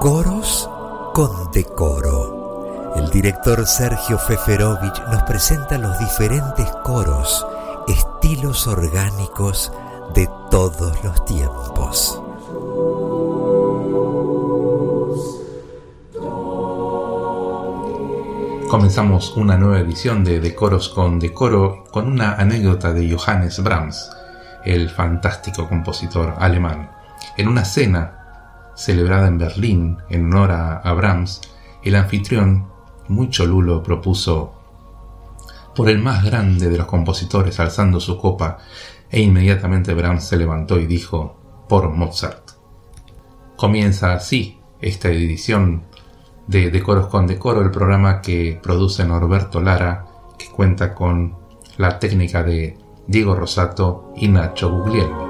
Coros con decoro. El director Sergio Feferovich nos presenta los diferentes coros, estilos orgánicos de todos los tiempos. Comenzamos una nueva edición de Coros con decoro con una anécdota de Johannes Brahms, el fantástico compositor alemán. En una cena celebrada en Berlín en honor a Brahms, el anfitrión, muy cholulo, propuso por el más grande de los compositores, alzando su copa, e inmediatamente Brahms se levantó y dijo: por Mozart. Comienza así esta edición de Coros con decoro, el programa que produce Norberto Lara, que cuenta con la técnica de Diego Rosato y Nacho Guglielmi.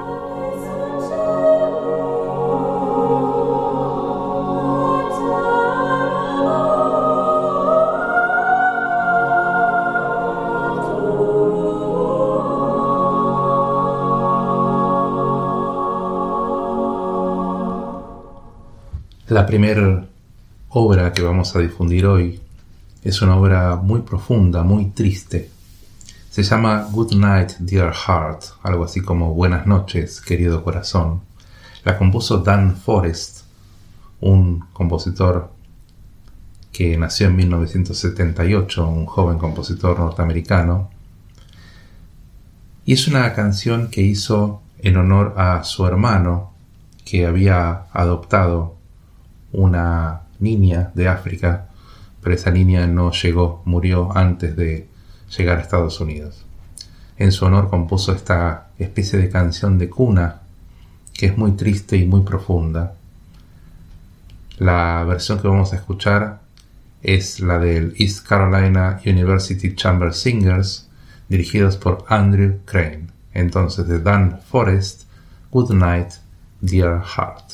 La primera obra que vamos a difundir hoy es una obra muy profunda, muy triste. Se llama Good Night, Dear Heart, algo así como Buenas noches, querido corazón. La compuso Dan Forrest, un compositor que nació en 1978, un joven compositor norteamericano. Y es una canción que hizo en honor a su hermano, que había adoptado una niña de África, pero esa niña no llegó, murió antes de llegar a Estados Unidos. En su honor compuso esta especie de canción de cuna que es muy triste y muy profunda. La versión que vamos a escuchar es la del East Carolina University Chamber Singers, dirigidos por Andrew Crane. Entonces, de Dan Forrest, Good Night, Dear Heart.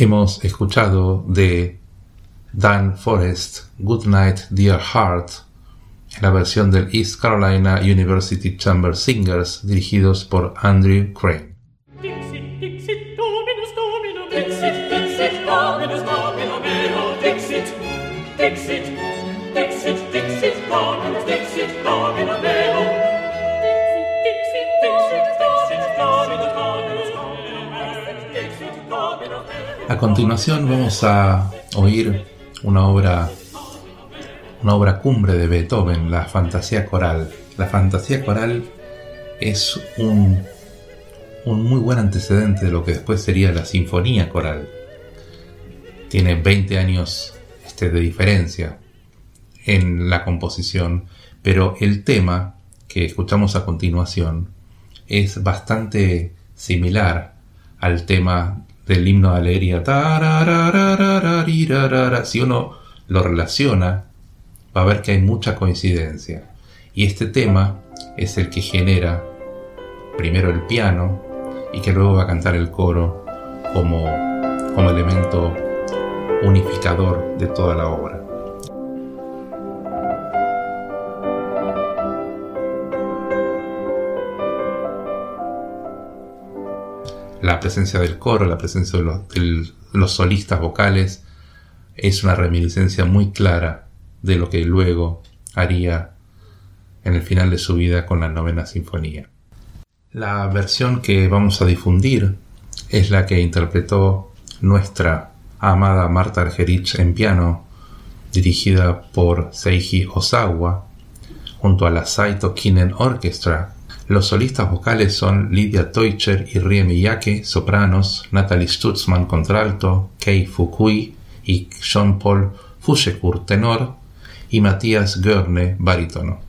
Hemos escuchado de Dan Forest, Goodnight Dear Heart, en la versión del East Carolina University Chamber Singers, dirigidos por Andrew Crane. Dixit, Dixit, Dominus, Domino, Dixit, Dixit, Dominus, Domino meo, Dixit, Dixit, Dixit, Dixit, Dominus, Dixit, Domino meo, Dixit, Dixit, Dixit, Dominus, Dominus, Dixit, Domino meo. A continuación vamos a oír una obra cumbre de Beethoven, la Fantasía Coral. La Fantasía Coral es un muy buen antecedente de lo que después sería la Sinfonía Coral. Tiene 20 años de diferencia en la composición, pero el tema que escuchamos a continuación es bastante similar al tema del himno de Alegría. Si uno lo relaciona, va a ver que hay mucha coincidencia. Y este tema es el que genera primero el piano y que luego va a cantar el coro como elemento unificador de toda la obra. La presencia del coro, la presencia de los solistas vocales es una reminiscencia muy clara de lo que luego haría en el final de su vida con la Novena Sinfonía. La versión que vamos a difundir es la que interpretó nuestra amada Marta Argerich en piano, dirigida por Seiji Ozawa, junto a la Saito Kinen Orchestra. Los solistas vocales son Lydia Teucher y Rie Miyake, sopranos, Natalie Stutzman, contralto, Kei Fukui y Jean-Paul Fouchecourt, tenor, y Matthias Goerne, barítono.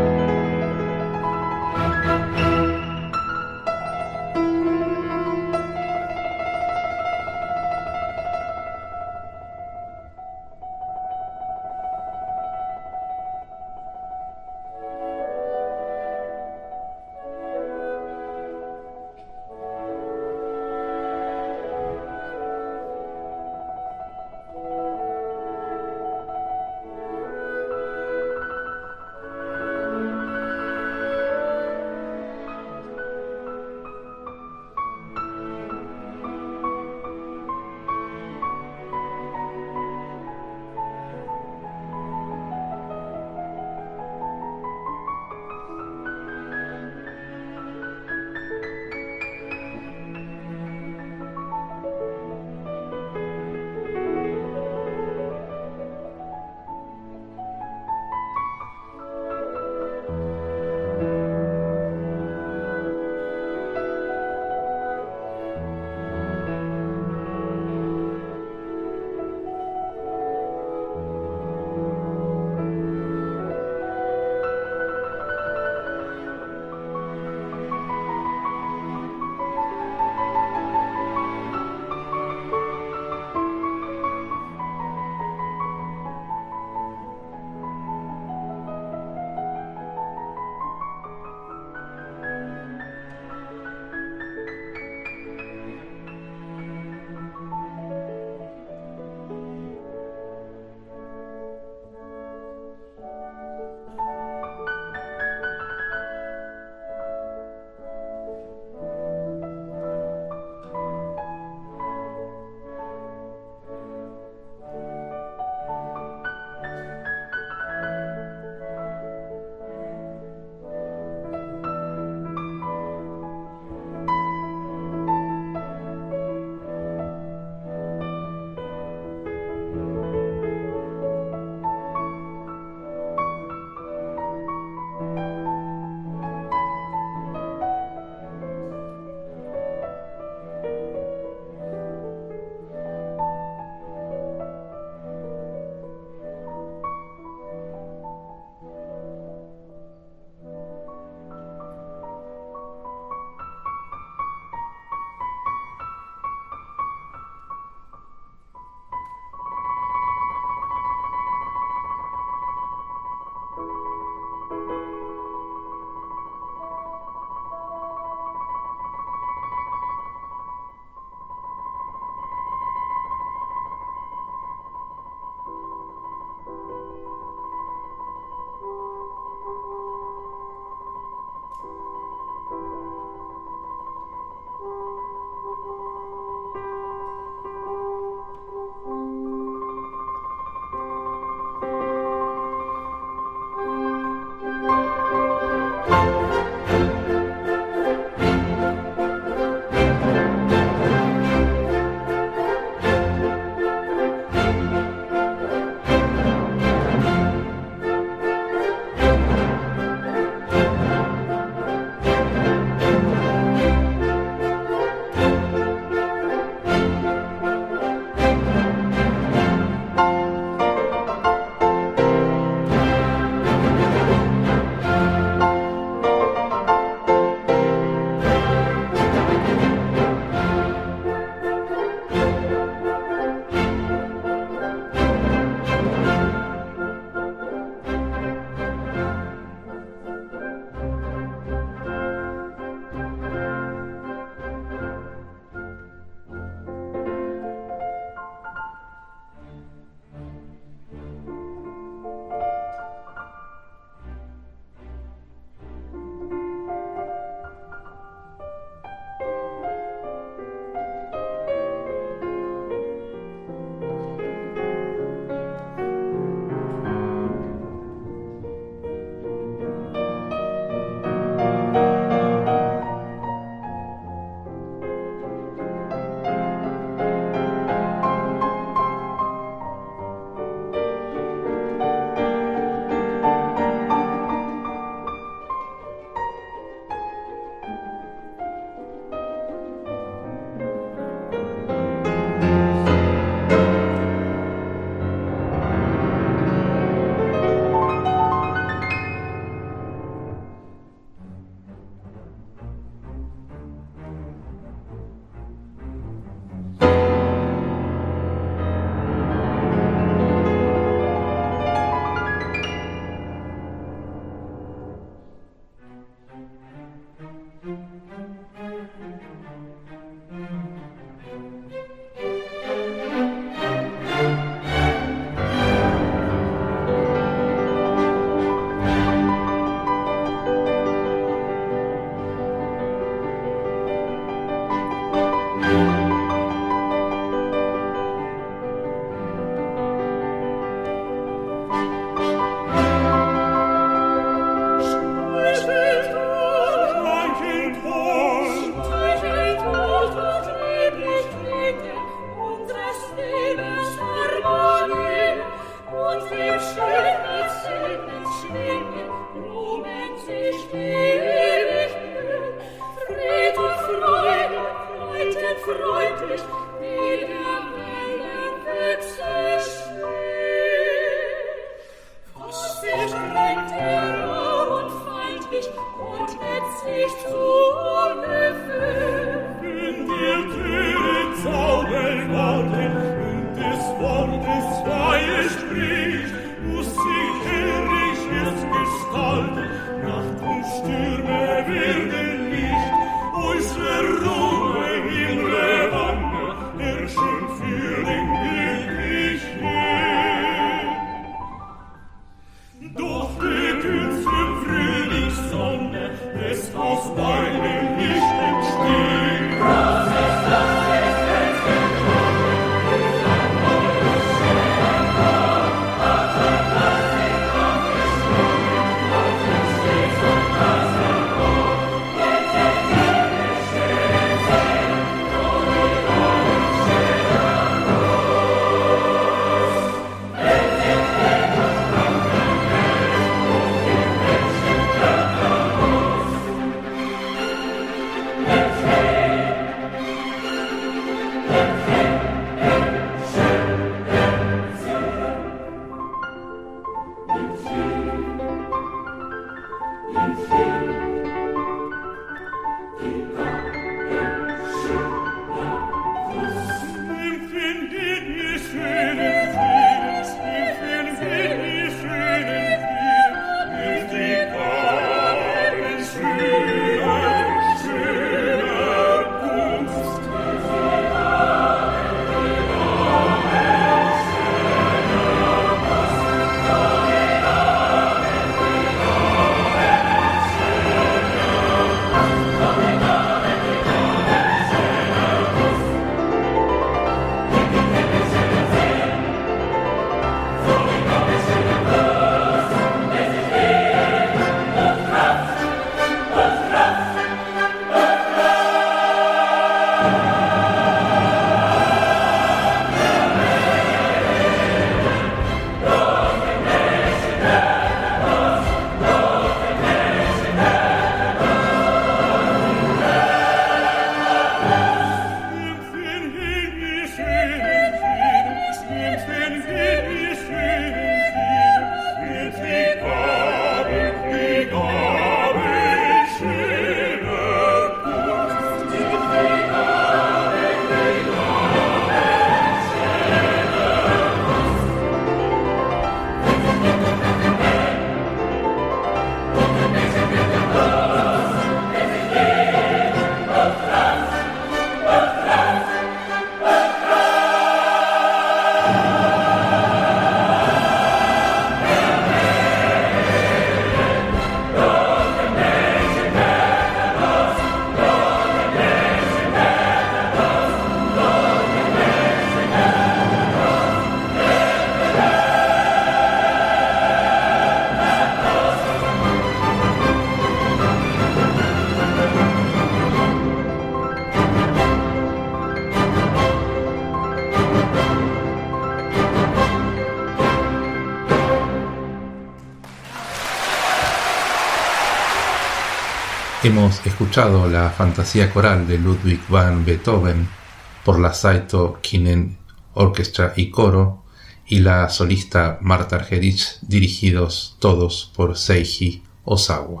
Hemos escuchado la fantasía coral de Ludwig van Beethoven por la Saito Kinen Orchestra y Coro y la solista Marta Argerich, dirigidos todos por Seiji Osawa.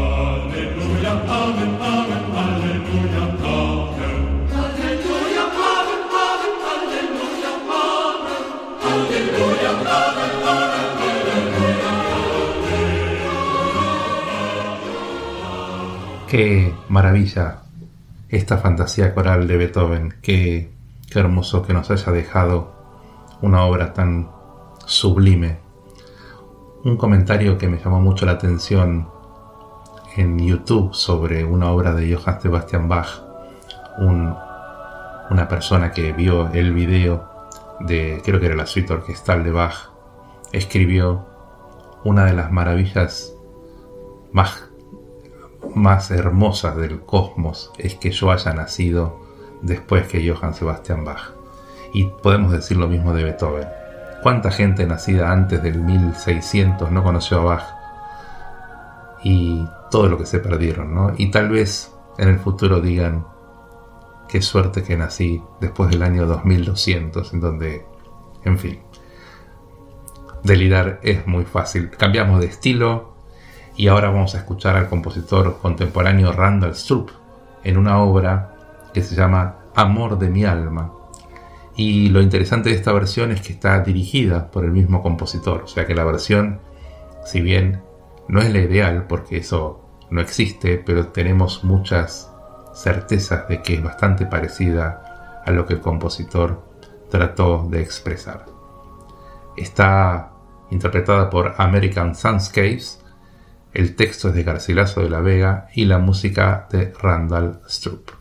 Qué maravilla esta fantasía coral de Beethoven, qué hermoso que nos haya dejado una obra tan sublime. Un comentario que me llamó mucho la atención en YouTube sobre una obra de Johann Sebastian Bach, una persona que vio el video de, creo que era la suite orquestal de Bach, escribió: una de las maravillas más hermosas del cosmos es que yo haya nacido después que Johann Sebastian Bach. Y podemos decir lo mismo de Beethoven. ¿Cuánta gente nacida antes del 1600 no conoció a Bach? Y todo lo que se perdieron, ¿no? Y tal vez en el futuro digan: qué suerte que nací después del año 2200, en donde, en fin, delirar es muy fácil. Cambiamos de estilo y ahora vamos a escuchar al compositor contemporáneo Randall Strupp en una obra que se llama Amor de mi alma. Y lo interesante de esta versión es que está dirigida por el mismo compositor, o sea que la versión, si bien no es la ideal porque eso no existe, pero tenemos muchas certezas de que es bastante parecida a lo que el compositor trató de expresar. Está interpretada por American Soundscapes, el texto es de Garcilaso de la Vega y la música de Randall Strupp.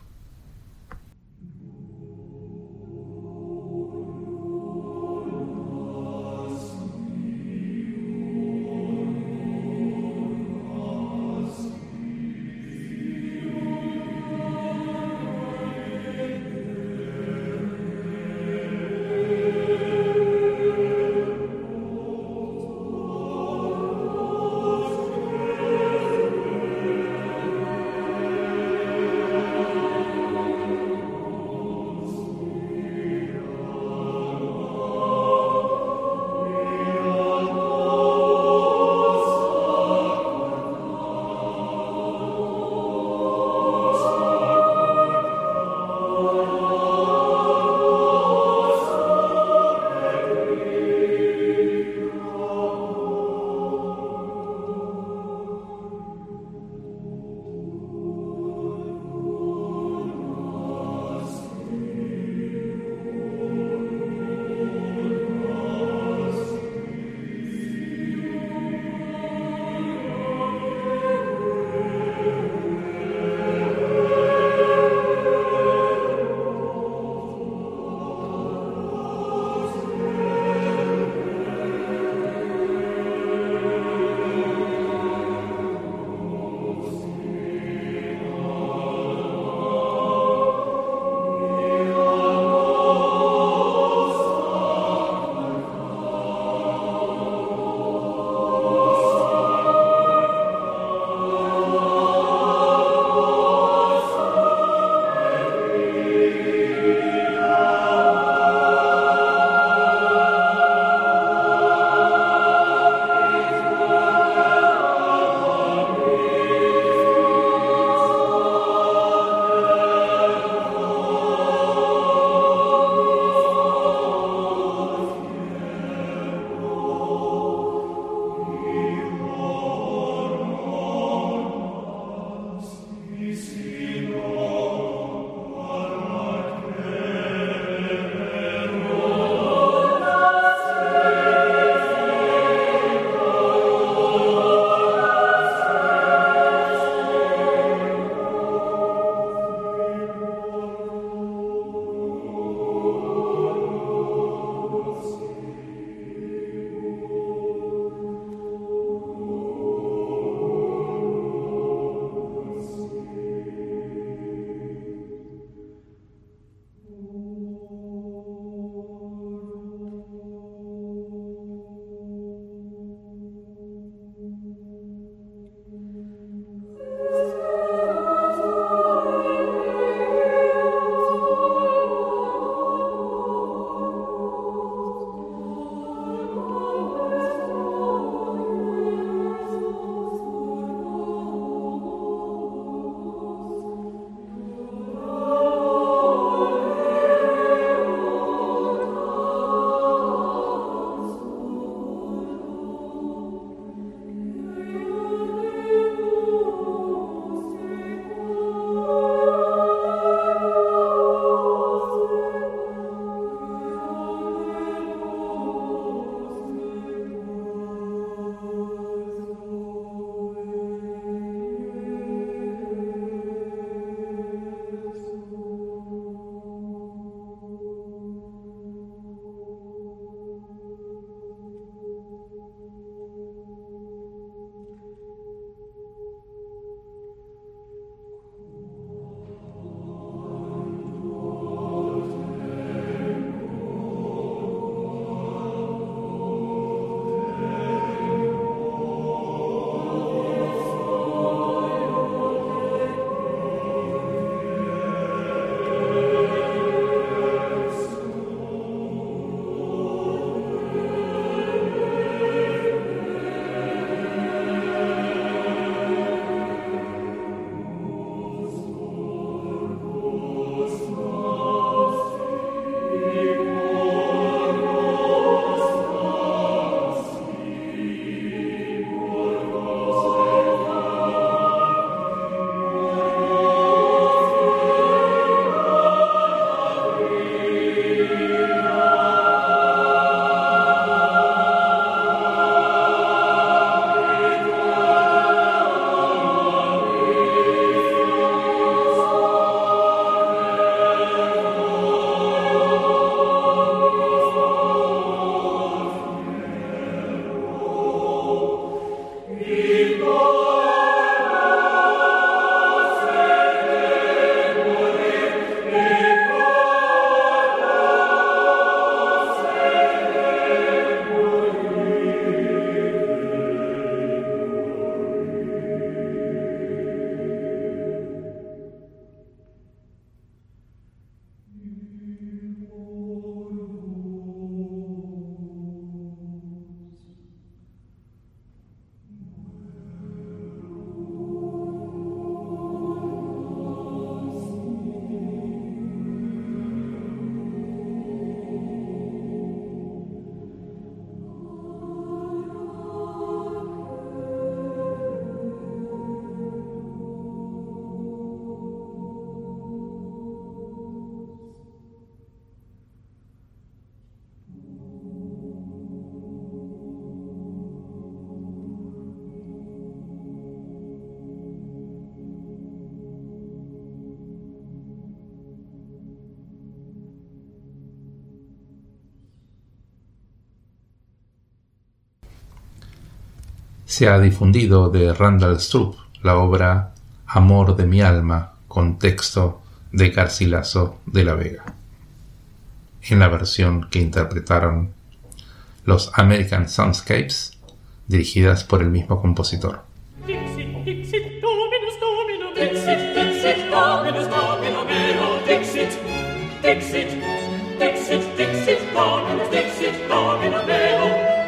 se ha difundido de Randall Stroop la obra Amor de mi alma, con texto de Garcilaso de la Vega, en la versión que interpretaron los American Soundscapes, dirigidas por el mismo compositor. Dixit, Dixit, Dominus, Domino, Dixit, Dixit, Dominus, Domino meo, Dixit, Dixit, Dixit, Dixit, Dominus, Dixit, Domino meo.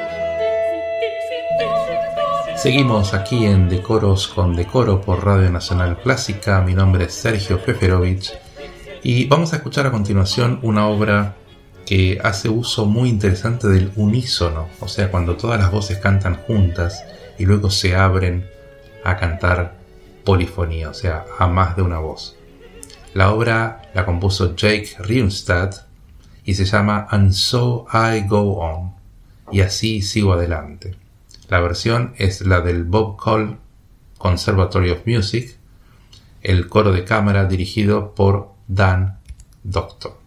Seguimos aquí en Decoros con Decoro por Radio Nacional Clásica. Mi nombre es Sergio Feferovich y vamos a escuchar a continuación una obra que hace uso muy interesante del unísono, o sea, cuando todas las voces cantan juntas y luego se abren a cantar polifonía, o sea, a más de una voz. La obra la compuso Jake Riemstad y se llama And So I Go On, y así sigo adelante. La versión es la del Bob Cole Conservatory of Music, el coro de cámara dirigido por Dan Doctor.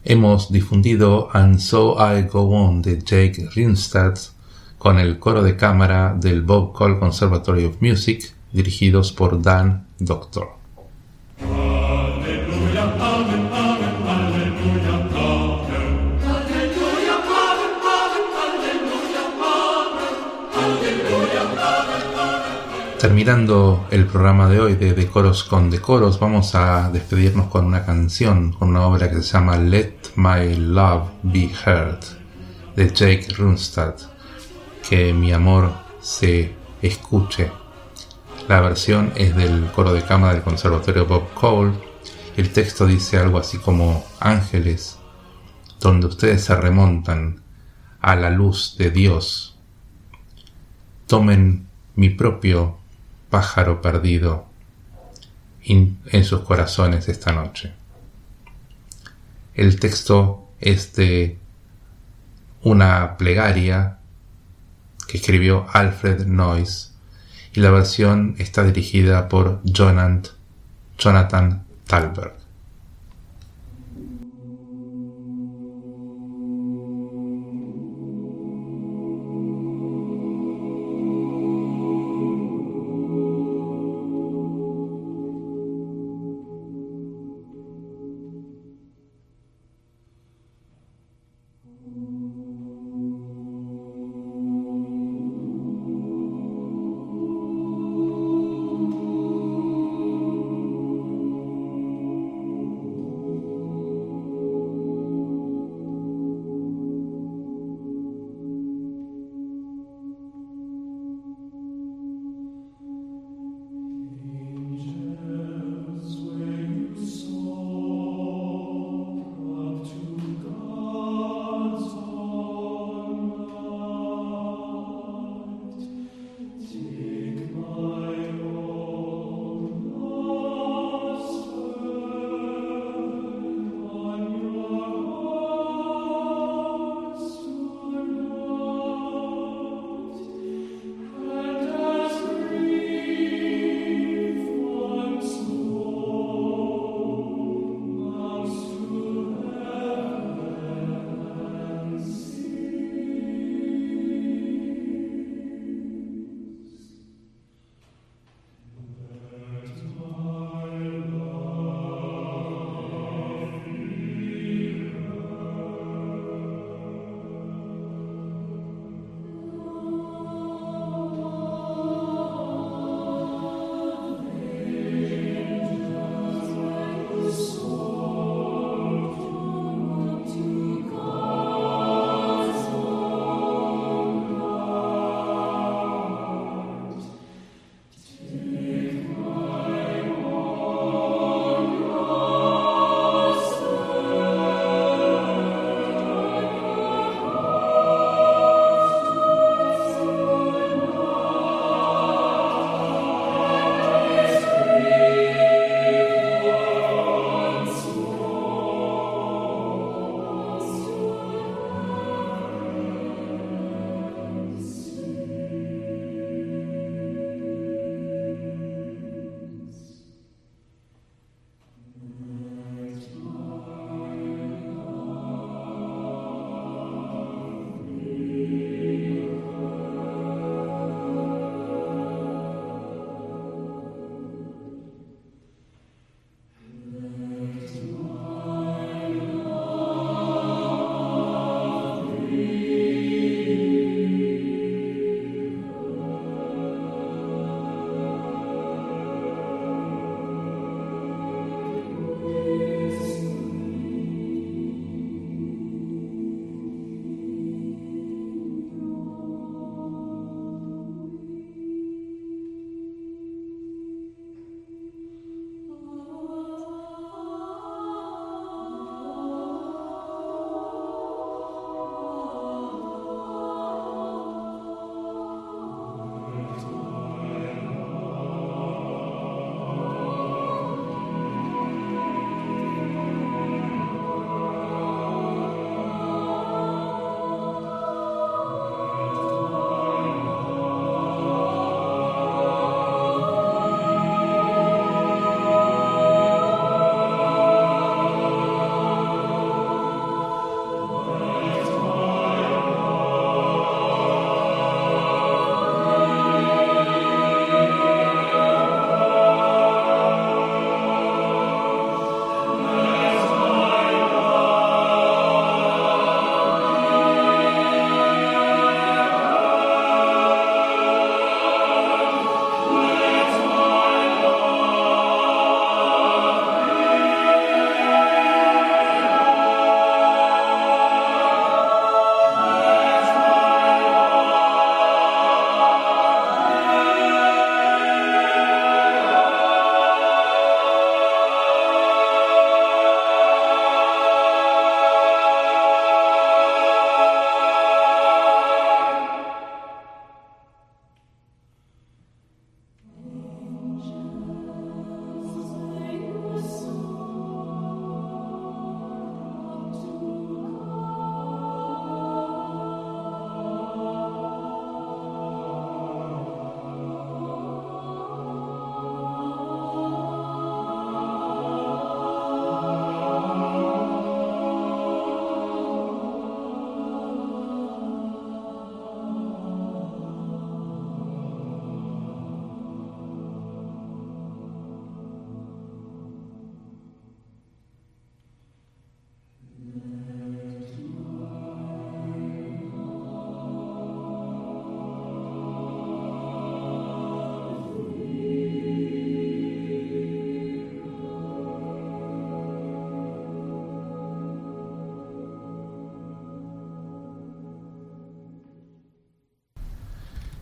Hemos difundido And So I Go On de Jake Rinstad con el coro de cámara del Bob Cole Conservatory of Music, dirigidos por Dan Doctor. Terminando el programa de hoy de Decoros con Decoros, vamos a despedirnos con una canción, con una obra que se llama Let My Love Be Heard de Jake Rinstad, que mi amor se escuche. La versión es del coro de cámara del Conservatorio Bob Cole. El texto dice algo así como: ángeles, donde ustedes se remontan a la luz de Dios, tomen mi propio pájaro perdido en sus corazones esta noche. El texto es de una plegaria que escribió Alfred Noyes y la versión está dirigida por Jonathan Thalberg. God's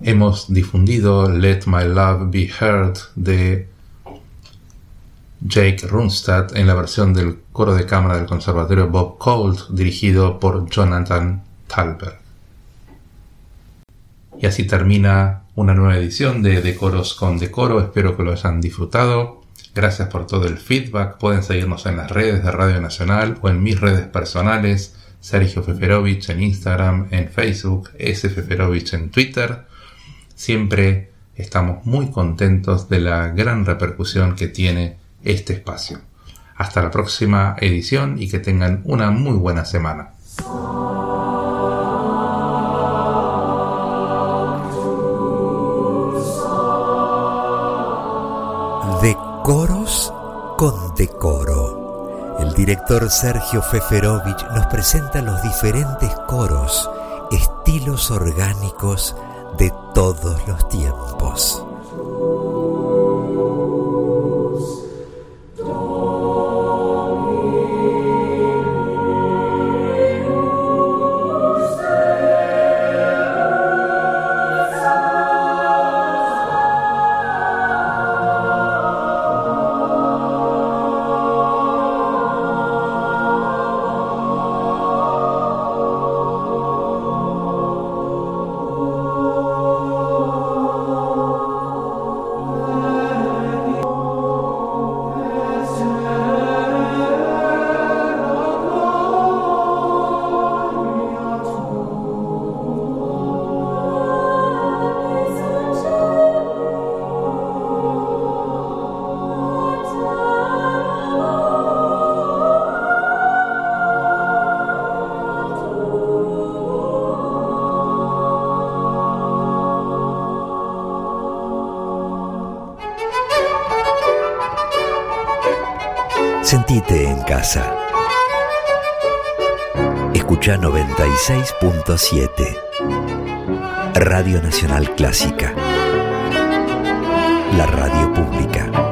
Hemos difundido Let My Love Be Heard de Jake Runstad en la versión del coro de cámara del Conservatorio Bob Colt, dirigido por Jonathan Talbert. Y así termina una nueva edición de Decoros con Decoro. Espero que lo hayan disfrutado. Gracias por todo el feedback. Pueden seguirnos en las redes de Radio Nacional o en mis redes personales, Sergio Feferovich en Instagram, en Facebook, S. Feferovich en Twitter. Siempre estamos muy contentos de la gran repercusión que tiene este espacio. Hasta la próxima edición y que tengan una muy buena semana. Decoros con Decoro. El director Sergio Feferovich nos presenta los diferentes coros, estilos orgánicos de todos los tiempos. Sentite en casa. Escucha 96.7 Radio Nacional Clásica, la radio pública.